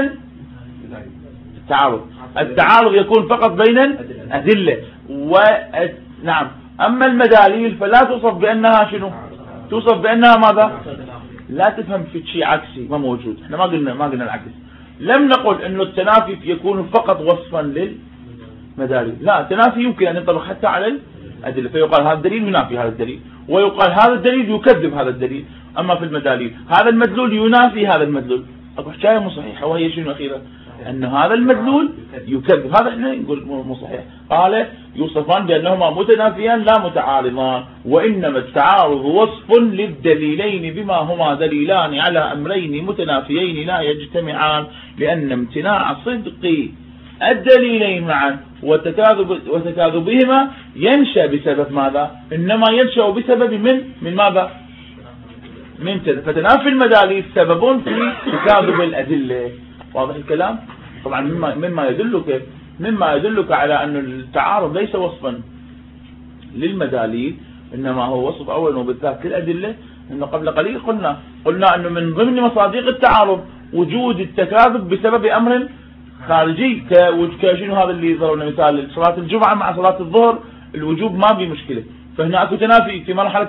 التعارض يكون فقط بين الادله. نعم، أما المداليل فلا توصف بأنها شنو؟ توصف بأنها ماذا؟ لا تفهم في شيء عكسي ما موجود. احنا ما قلنا العكس. لم نقل انه التنافي يكون فقط وصفا للمداليل. لا، التنافي يمكن ان ينطبق حتى على الأدلة، فيقال هذا الدليل ينافي هذا الدليل، ويقال هذا الدليل يكذب هذا الدليل. أما في المداليل هذا المدلول ينافي هذا المدلول. أبو حكاية مو صحيحة، وهي شنو أخيرا؟ أن هذا المدلول يكذب، هذا احنا نقول مو صحيح. قال: يوصفان بأنهما متنافيان لا متعارضان، وإنما التعارض وصف للدليلين بما هما دليلان على أمرين متنافيين لا يجتمعان، لأن امتناع صدق الدليلين معا وتكاذبهما ينشأ بسبب ماذا؟ إنما ينشأ بسبب من ماذا؟ فتنافي المداليل سبب في تكاذب الأدلة. واضح الكلام؟ طبعا مما يدلك على أن التعارض ليس وصفا للمداليل، إنما هو وصف أولا وبالذات للأدلة. إنه قبل قليل قلنا أنه من ضمن مصادق التعارض وجود التكاذب بسبب أمر خارجي، كشنو هذا اللي ضربنا مثال صلاة الجمعة مع صلاة الظهر، الوجوب ما في مشكلة، فهنا اكو تنافي في مرحلة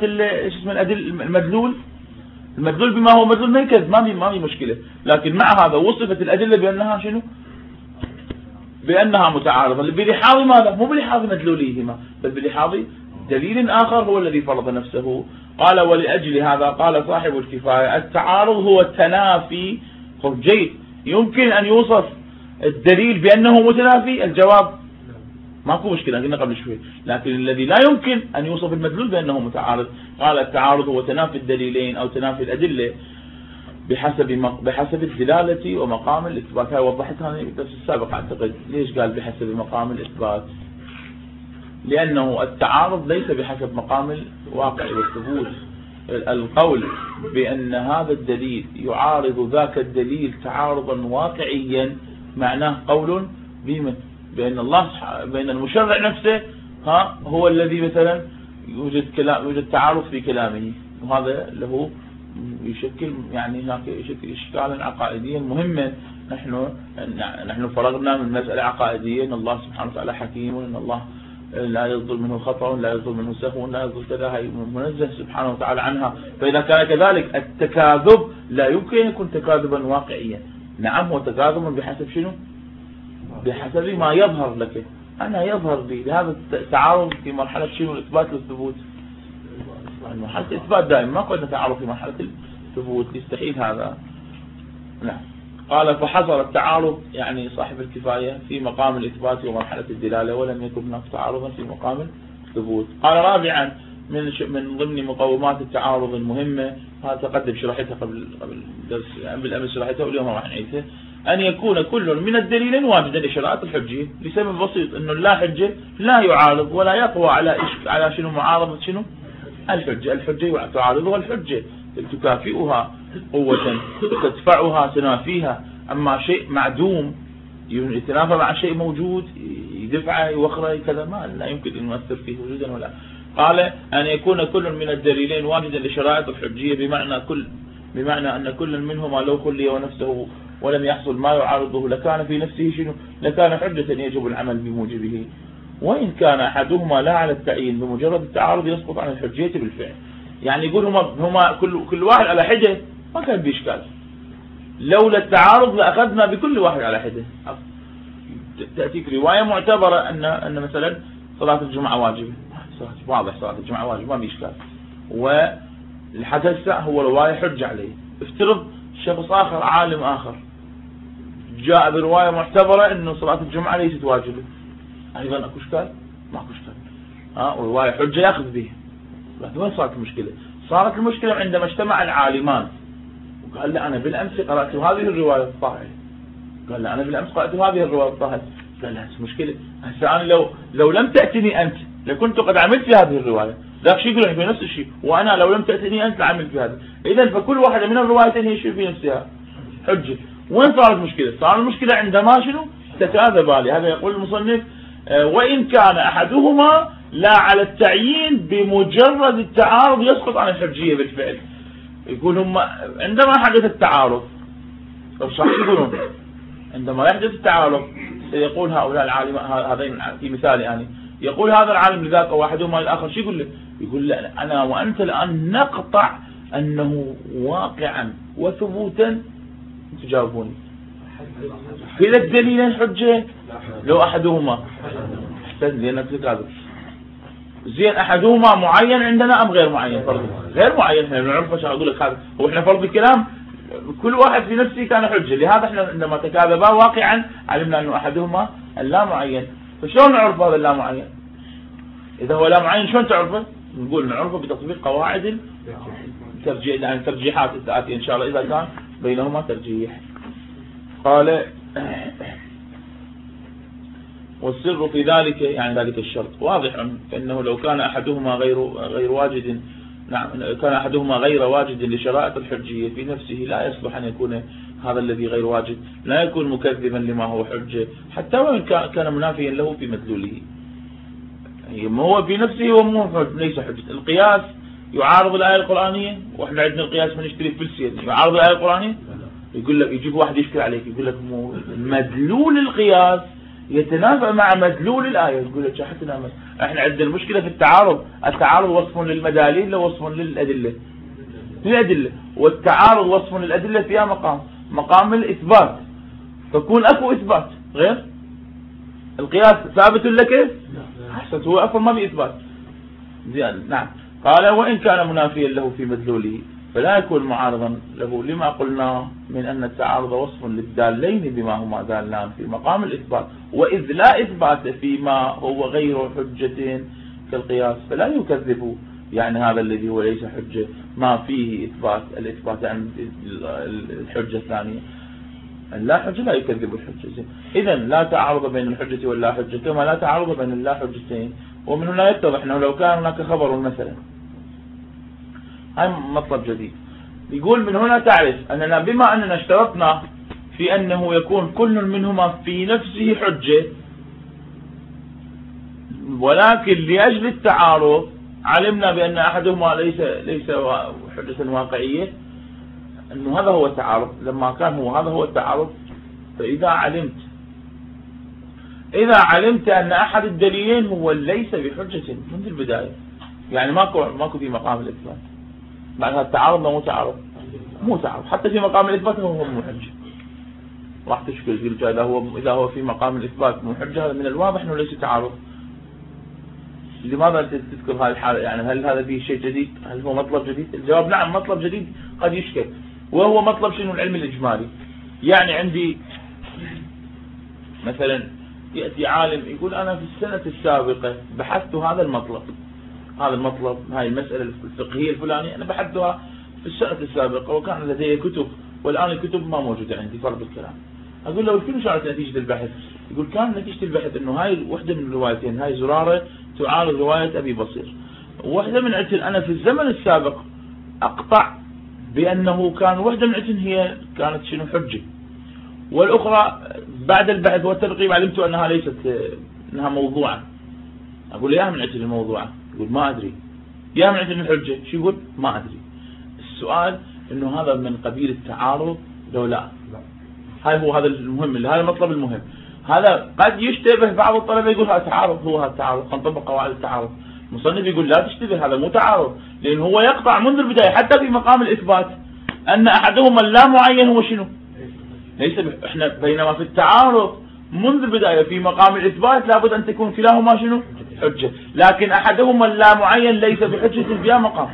المدلول بما هو مدلول منكز، ما في مشكلة. لكن مع هذا وصفت الأدلة بأنها شنو؟ بأنها متعارضة بلحاظ ماذا؟ مو بلحاظ مدلوليهما، بل بلحاظ دليل آخر هو الذي فرض نفسه. قال ولأجل هذا قال صاحب الكفاية التعارض هو التنافي. جيد، يمكن أن يوصف الدليل بأنه متنافي؟ الجواب ماكو مشكلة، قلنا قبل شوي، لكن الذي لا يمكن أن يوصف المدلول بأنه متعارض. قال التعارض هو تنافي الدليلين أو تنافي الأدلة بحسب الدلالة ومقام الإثبات. هاي وضحتها في الدرس السابق أعتقد. ليش قال بحسب مقام الإثبات؟ لأنه التعارض ليس بحسب مقام الواقع والثبوت. القول بأن هذا الدليل يعارض ذاك الدليل تعارضا واقعيا معناه قول بأن الله بأن المشرع نفسه هو الذي مثلا يوجد تعارض في كلامه، وهذا له يشكل يعني هناك يشكل إشكالا عقائديا مهما. نحن فرغنا من مسألة عقائدية أن الله سبحانه وتعالى حكيم، وأن الله لا يصدر منه خطأ، لا يصدر منه سهو، لا يصدر كذا، هي منزه سبحانه وتعالى عنها. فإذا كان كذلك التكاذب لا يمكن أن يكون تكاذبا واقعيا. نعم هو تكاذب بحسب شنو؟ بحسب ما يظهر لك. أنا يظهر لي هذا التعارض في مرحلة شنو؟ الإثبات والثبوت. مرحلة الإثبات دائما ما قلنا تعارض في مرحلة الثبوت، يستحيل هذا. نعم. قال فحصل التعارض يعني صاحب الكفاية في مقام الإثبات ومرحلة الدلالة، ولم يكن هناك تعارضا في مقام الثبوت. قال رابعا من ضمن مقومات التعارض المهمة، هذا تقدم شرحتها قبل درس بالأمس شرحتها واليوم راح نعيدها، أن يكون كل من الدليلين واجدا لشرائط الحجية، لسبب بسيط أنه لا حجة لا يعارض ولا يقوى على شنو معارضة شنو الحجة. الحجة تعارضها الحجة، تكافئها قوة، تدفعها، تنافيها. أما شيء معدوم يتنافى مع شيء موجود، يدفعه يوخره كذا، ما لا يمكن أن يؤثر فيه وجودا ولا. قال أن يكون كل من الدليلين واجدا لشرائط الحجية، بمعنى أن كل منهما لو خلي ونفسه ولم يحصل ما يعارضه لكان في نفسه شنو؟ لكان حجة يجب العمل بموجبه. وإن كان أحدهما لا على التعيين، بمجرد التعارض يسقط عن الحجية بالفعل. يعني يقول هما كل واحد على حدة ما كان بإشكال، لولا التعارض لأخذنا بكل واحد على حدة. تأتيك رواية معتبرة أن مثلا صلاة الجمعة واجبة، واضح صلاة الجمعة واجبة ما بإشكال، والحدث هو رواية حج عليه. افترض شخص آخر عالم آخر جاء برواية معتبرة أن صلاة الجمعة ليست واجبة، أيضا أكو إشكال؟ ما أكو إشكال. ورواية حجة يأخذ به. لكن وين صارت المشكلة؟ صارت المشكلة عندما اجتمع العالمان وقال لا أنا بالأمس قرأت هذه الرواية الطاهرة، قال لا أنا بالأمس قرأت هذه الرواية الطاهرة، قال لا مشكلة. هسه أنا لو لم تأتني أنت لكنت قد عملت في هذه الرواية، ذاك شيء يقول في نفس الشيء، وأنا لو لم تأتني أنت لعملت في هذا. إذا فكل واحدة من الروايتين هي شيء في نفسها حجة. وين صارت المشكلة؟ صار المشكلة عندما شنو؟ تكاذبا. هذا يقول المصنف وإن كان أحدهما لا على التعيين، بمجرد التعارض يسقط عن الحجية بالفعل. يقول هم عندما حدث التعارض، صح يقولون عندما يحدث التعارض يقول هؤلاء العالم هذين في مثال يعني، يقول هذا العالم لذاك واحدهما للآخر شو يقول له؟ يقول لا أنا وأنت الآن نقطع أنه واقعا وثبوتا. تجاوبوني في الدليلين حجة لو أحدهما احسن لأنك تكاذب. زين أحدهما معين عندنا أم غير معين؟ فرض غير معين، احنا بنعرفه. عشان أقول لك هذا هو احنا فرض الكلام كل واحد في نفسه كان حجة، لهذا احنا عندما تكاذبا واقعا علمنا أنه أحدهما اللا معين. فشلون نعرف هذا اللا معين؟ إذا هو لا معين شلون تعرفه؟ نقول نعرفه بتطبيق قواعد الترجيح، يعني ترجيحات التأتي إن شاء الله إذا كان بينهما ترجيح. قال والسر في ذلك يعني ذلك الشرط واضح، فإنه لو كان أحدهما غير واجد، نعم كان أحدهما غير واجد لشرائط الحجية في نفسه، لا يصلح أن يكون هذا الذي غير واجد لا يكون مكذبا لما هو حجة، حتى وإن كان منافيا له في مدلوله. ما هو في نفسه هو ليس حجة. القياس يعارض الآية القرآنية، وإحنا عندنا القياس من يشتري فلسية يعارض الآية القرآنية. يقول لك يجيب واحد يشكل عليك يقول لك مدلول القياس يتنافى مع مدلول الآية. يقول لك شحتنا احنا عندنا المشكلة في التعارض. التعارض وصف للمداليل لا وصف للأدلة. والتعارض وصف للأدلة فيها مقام الإثبات، فكون أكو إثبات غير القياس ثابت لك. حسن هو أصلا ما في إثبات، نعم. قال وإن كان منافيا له في مدلوله فلا يكون معارضا له لما قلنا من أن التعارض وصف للدالين بما هما دالان في مقام الإثبات، وإذ لا إثبات فيما هو غير حجة كالقياس فلا يكذب، يعني هذا الذي هو ليس حجة ما فيه الإثبات عن الحجة الثانية، لا حجة لا يكذب الحجة. إذن لا تعارض بين الحجة واللا حجة كما لا تعارض بين اللا حجتين. ومن هنا يتضح أنه لو كان هناك خبر مثلا، هاي مطلب جديد، يقول من هنا تعرف أننا بما أننا اشترطنا في أنه يكون كل منهما في نفسه حجة، ولكن لأجل التعارض علمنا بأن أحدهما ليس حجة واقعية، أنه هذا هو التعارض. لما كان هذا هو التعارض، فإذا علمت أن أحد الدليلين هو ليس بحجة منذ البداية، يعني ماكو في مقام الإثبات، معنى التعارض مو تعارض حتى في مقام الإثبات هو مو حجة. راح تشكل إذا هو في مقام الإثبات مو حجة، هذا من الواضح أنه ليس تعارض. لماذا تذكر هذه الحالة؟ يعني هل هذا فيه شيء جديد؟ هل هو مطلب جديد؟ الجواب نعم، مطلب جديد قد يشكل، وهو مطلب شنو؟ العلم الإجمالي. يعني عندي مثلا يأتي عالم يقول أنا في السنة السابقة بحثت هذا المطلب، هاي المسألة الفقهية الفلانية أنا بحثتها في السنة السابقة وكان لدي كتب، والآن الكتب ما موجودة عندي، فرض الكلام. أقول له شنو كانت نتيجة البحث؟ يقول كان نتيجة البحث أنه هاي وحدة من الروايتين، هاي زرارة تعارض رواية أبي بصير، وحدة من عتن أنا في الزمن السابق أقطع بأنه كان وحدة من عتن هي كانت شنو حجة، والأخرى بعد البحث والتنقيب علمت أنها ليست، أنها موضوعة. أقول يا من عتن الموضوعة؟ يقول ما أدري. يا من عتن الحجة؟ شو يقول؟ ما أدري. السؤال أنه هذا من قبيل التعارض لو لا؟ هذا المهم، هذا المطلب المهم. هذا قد يشتبه بعض الطلبة يقول هذا تعارض، هو هذا التعارض، فنطبق قواعد التعارض. المصنف يقول لا تشتبه، هذا مو تعارض، لأنه هو يقطع منذ البداية حتى في مقام الإثبات أن أحدهما لا معين هو شنو؟ ليس احنا بينما في التعارض منذ البداية في مقام الإثبات لابد أن تكون كلاهما شنو؟ حجة، لكن أحدهما لا معين ليس بحجة في مقام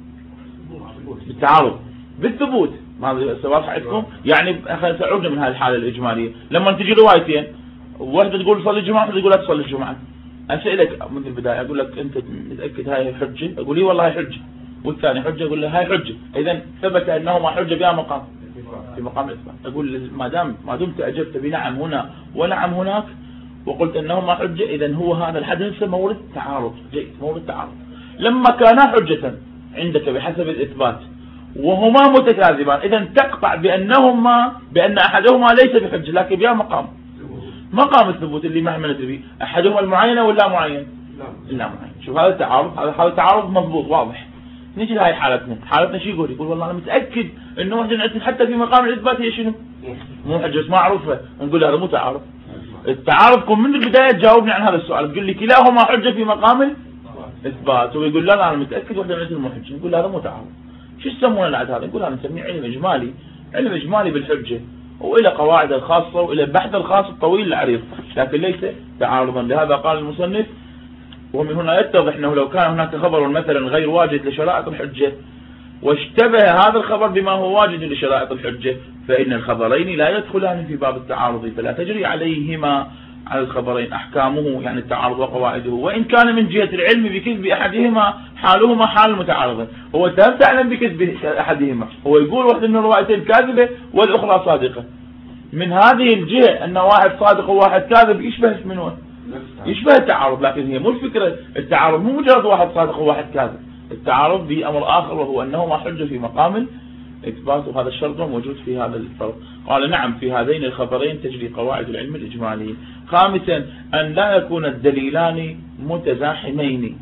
بالتعارض. بالثبوت ما واضح عندكم؟ يعني سأعود من هذه الحالة الإجمالية. لما تجي روايتين، واحدة تقول صلي الجمعة وواحدة تقول لا تصلي الجمعة، أسألك منذ البداية أقول لك أنت متأكد هاي حجة؟ أقول لي والله حجة، والثاني حجة، أقول له هاي حجة. إذا ثبت أنهما حجة بها مقام في مقام الإثبات. أقول ما دمت أجبت بنعم هنا ونعم هناك وقلت أنهما حجة، إذا هو هذا الحدث مورد تعارض. جيد، مورد تعارض. لما كانا حجة عندك بحسب الإثبات وهما متكاذبان، إذا تقطع بأن أحدهما ليس بحجة لكن بها مقام الثبوت اللي ما ندري به، أحدهما المعينة ولا معين؟ لا معين. شوف هذا التعارض، هذا تعارض مضبوط واضح. نيجي لهي حالتنا شو يقول والله أنا متأكد إنه واحد حتى في مقام الإثبات هي شنو؟ مو حجة معروفة. نقول هذا مو تعارض. التعارض كن من البداية تجاوبني عن هذا السؤال، تقول لي كلاهما حجة في مقام الإثبات، ويقول لا أنا متأكد واحدة من مو حجة. نقول هذا مو تعارض. شو يسمونه العد هذا؟ نقول هذا نسميه علم إجمالي، علم إجمالي بالحجة، وإلى قواعد الخاصة وإلى البحث الخاص الطويل العريض، لكن ليس تعارضا. لهذا قال المصنف ومن هنا يتضح أنه لو كان هناك خبر مثلا غير واجد لشرائط الحجة واشتبه هذا الخبر بما هو واجد لشرائط الحجة، فإن الخبرين لا يدخلان في باب التعارض، فلا تجري عليهما على الخبرين أحكامه، يعني التعارض وقواعده، وإن كان من جهة العلم بكذب أحدهما حالهما حال المتعارضين. هو تعلم بكذب أحدهما، هو يقول واحد من الروايتين كاذبة والأخرى صادقة. من هذه الجهة أن واحد صادق وواحد كاذب يشبه منه، يشبه التعارض، لكن هي مو الفكرة. التعارض مو مجرد واحد صادق وواحد كاذب، التعارض بأمر آخر وهو أنهما حجة في مقام الإثبات، وهذا الشرط موجود في هذا الفرق. قال نعم في هذين الخبرين تجري قواعد العلم الإجمالي. خامسا أن لا يكون الدليلان متزاحمين.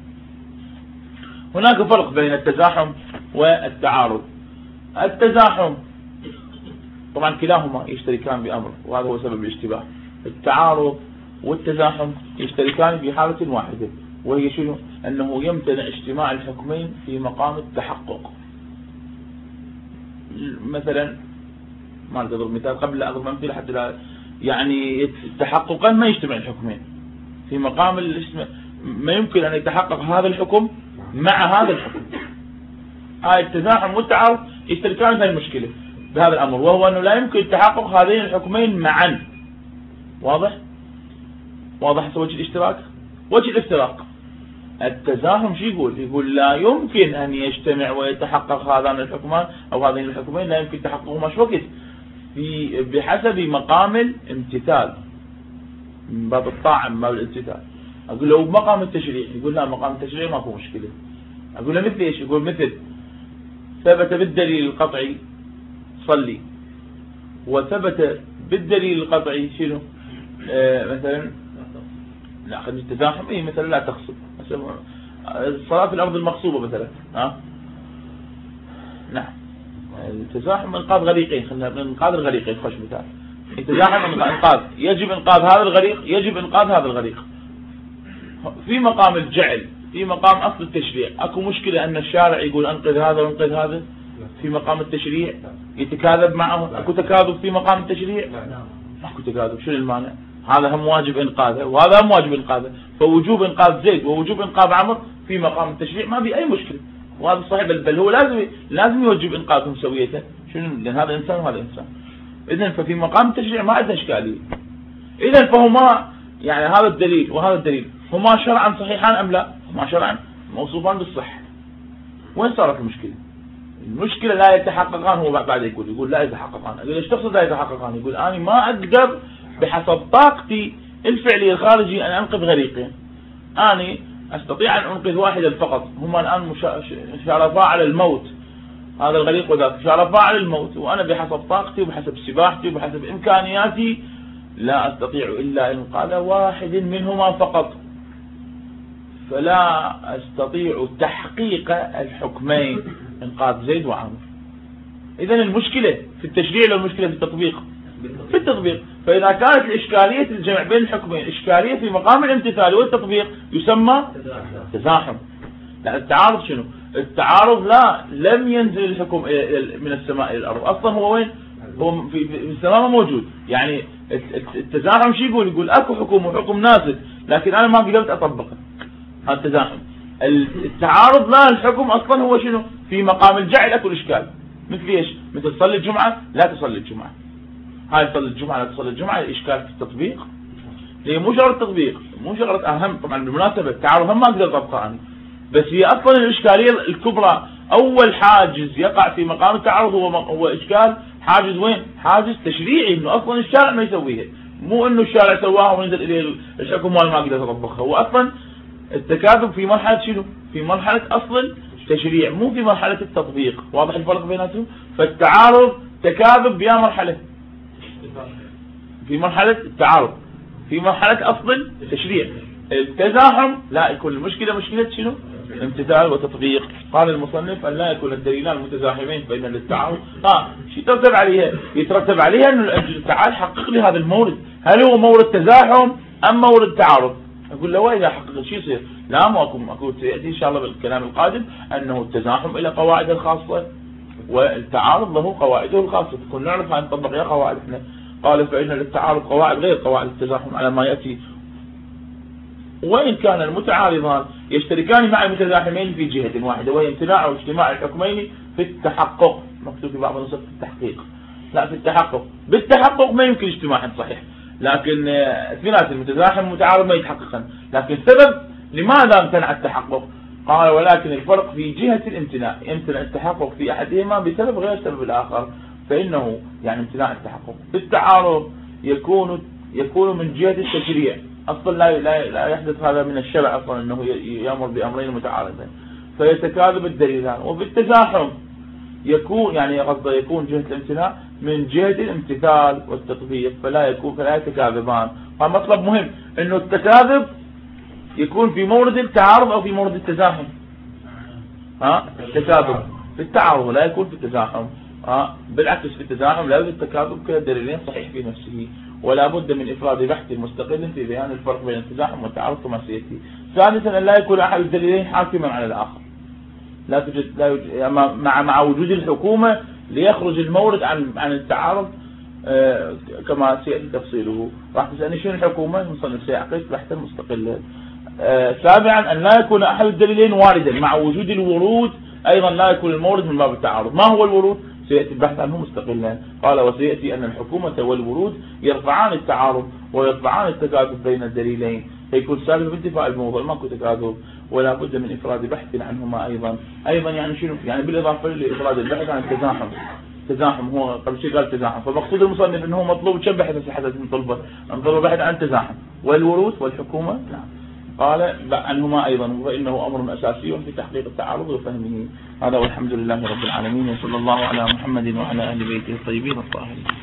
هناك فرق بين التزاحم والتعارض. التزاحم طبعا كلاهما يشتركان بأمر وهذا هو سبب الاشتباه. التعارض والتزاحم يشتركان في حالة واحدة، وهي شنو؟ أنه يمتنع اجتماع الحكمين في مقام التحقق. مثلا ما أضرب مثال قبل لا أضرب أمثلة حتى لا، يعني تحققا ما يجتمع الحكمين في مقام الاسم، ما يمكن أن يتحقق هذا الحكم مع هذا الحكم. هاي التزاحم والتعارض يشتركان في المشكلة بهذا الأمر، وهو أنه لا يمكن تحقق هذين الحكمين معا. واضح؟ واضح وجه الاشتراك؟ وجه الافتراق التزاحم شو يقول؟ يقول لا يمكن أن يجتمع ويتحقق هذان الحكمان أو هذين الحكمين، لا يمكن تحققهما شو وقت؟ بحسب مقام الامتثال، من باب الطاعة من باب الامتثال. أقول له مقام التشريع، يقول لا مقام التشريع ماكو مشكلة. أقول له مثل إيش؟ يقول مثل ثبت بالدليل القطعي صلي، وثبت بالدليل القطعي شنو؟ مثلا لا خلينا التزاحم مثلا لا تخصب، الصلاة في الأرض المغصوبة مثلا. نعم التزاحم انقاذ غريقين، خلينا انقاذ الغريقين خوش مثال. التزاحم انقاذ، يجب انقاذ هذا الغريق، يجب انقاذ هذا الغريق. في مقام الجعل، في مقام اصل التشريع، اكو مشكلة ان الشارع يقول انقذ هذا وانقذ هذا؟ في مقام التشريع يتكاذب معه؟ اكو تكاذب في مقام التشريع؟ ماكو تكاذب. شنو المانع؟ هذا هم واجب انقاذه وهذا هم واجب انقاذه، فوجوب انقاذ زيد ووجوب انقاذ عمرو في مقام التشريع ما في اي مشكلة، وهذا صحيح، بل هو لازم يوجب انقاذهم سويته. شنو؟ لان هذا انسان وهذا انسان. اذا ففي مقام التشريع ما عندنا اشكاليه. اذا فهما يعني هذا الدليل وهذا الدليل هما شرعا صحيحان ام لا؟ هما شرعا موصوفان بالصحه. وين صارت المشكله؟ المشكله لا يتحققان. هو بعد يقول لا يتحققان. اقول ايش تقصد لا يتحققان؟ يقول انا ما اقدر بحسب طاقتي الفعليه الخارجيه ان انقذ غريقين. انا استطيع ان انقذ واحدا فقط، هما الان شارفا على الموت، هذا الغريق وذاك شارفا على الموت، وانا بحسب طاقتي وبحسب سباحتي وبحسب امكانياتي لا استطيع الا انقاذ واحد منهما فقط، فلا استطيع تحقيق الحكمين انقاذ زيد وعمرو. اذا المشكله في التشريع ولا المشكله في التطبيق؟ في التطبيق. فاذا كانت الاشكاليه الجمع بين الحكمين اشكاليه في مقام الامتثال والتطبيق يسمى تزاحم. لا التعارض شنو؟ التعارض لا لم ينزل الحكم من السماء الى الارض، اصلا هو وين؟ هو في السماء موجود. يعني التزاحم شو يقول؟ يقول اكو حكم وحكم نازل لكن انا ما قدرت اطبقه، هذا التزاحم. التعارض لا الحكم اصلا هو شنو؟ في مقام الجعل اكو اشكال. مثل ايش؟ مثل تصلي الجمعه لا تصلي الجمعه، هاي تصلي الجمعه لا تصلي الجمعه، الاشكال في التطبيق. هي مو شغله تطبيق، مو شغله اهم. طبعا بالمناسبه التعارض هم ما اقدر اطبقه انا، بس هي اصلا الاشكاليه الكبرى اول حاجز يقع في مقام التعارض هو اشكال حاجز وين؟ حاجز تشريعي، انه اصلا الشارع ما يسويها، مو انه الشارع سواها ونزل اليه الحكم وانا ما اقدر اطبقها. هو اصلا التكاذب في مرحله شنو؟ في مرحله اصل التشريع، مو في مرحله التطبيق. واضح الفرق بيناتهم؟ فالتعارض تكاذب بيا مرحله، في مرحله التعارض في مرحله اصل التشريع. التزاحم لا يكون المشكله مشكله شنو؟ امتثال وتطبيق. قال المصنف ان لا يكون الدليلان متزاحمين فان للتعارض شو يترتب عليها؟ يترتب عليها انه تعال حقق لي هذا المورد، هل هو مورد تزاحم ام مورد تعارض؟ اقول له واذا حقق شو يصير؟ لا ماكو سياتي ان شاء الله بالكلام القادم انه التزاحم الى قواعد الخاصه والتعارض له قواعده الخاصه، تكون نعرف هاي نطبق يا قواعد احنا. قال فان للتعارض قواعد غير قواعد التزاحم على ما ياتي، وإن كان المتعارضان يشتركان مع المتزاحمين في جهة واحدة وهي امتناع واجتماع الحكمين في التحقق. مكتوب في بعض النسخ في التحقيق، لا في التحقق. بالتحقق ما يمكن اجتماع صحيح، لكن اثنين المتزاحم والمتعارض ما يتحققن. لكن السبب لماذا امتنع التحقق؟ قال ولكن الفرق في جهة الامتناع، يمتنع التحقق في أحدهما بسبب غير سبب الآخر، فإنه يعني امتناع التحقق في التعارض يكون من جهة التشريع، اصلا لا يحدث هذا من الشرع اصلا انه يامر بامرين متعارضين فيتكاذب الدليلان. وفي التزاحم يكون يعني قصده يكون جهة الامتناع من جهة الامتثال والتطبيق، فلا يتكاذبان. فمطلب مهم انه التكاذب يكون في مورد التعارض او في مورد التزاحم. التكاذب في التعارض لا يكون في التزاحم. بالعكس في التزاحم لا يوجد تكاذب كدليلين صحيح في نفسه، ولا بد من افراد بحث مستقل في بيان الفرق بين التزاحم والتعارض كما سياتي. ثالثا ان لا يكون احد الدليلين حاكما على الاخر، لا يوجد مع وجود الحكومه ليخرج المورد عن التعارض كما سياتي تفصيله. راح تسالني شنو الحكومه؟ المصنف سيعقد بحثا مستقلا. سابعا أن لا يكون أحد الدليلين واردا، مع وجود الورود أيضا لا يكون المورد من باب التعارض. ما هو الورود؟ سيأتي البحث عنه مستقلا. قال وسيأتي أن الحكومة والورود يرفعان التعارض ويرفعان التكاذب بين الدليلين، فيكون سابق بانتفاء الموضوع، ماكو تكاذب ولا بد من إفراد بحث عنهما أيضا يعني شنو؟ يعني بالإضافة لإفراد البحث عن التزاحم هو قبل شيء قال تزاحم، فمقصود المصنف أنه مطلوب كم بحث حتى نطلبه؟ نطلب بحث عن التزاحم والورود والحكومة. نعم. قال عنهما أيضا، فإنه أمر أساسي في تحقيق التعارض وفهمه. هذا والحمد لله رب العالمين، وصلى الله على محمد وعلى آل بيته الطيبين الطاهرين.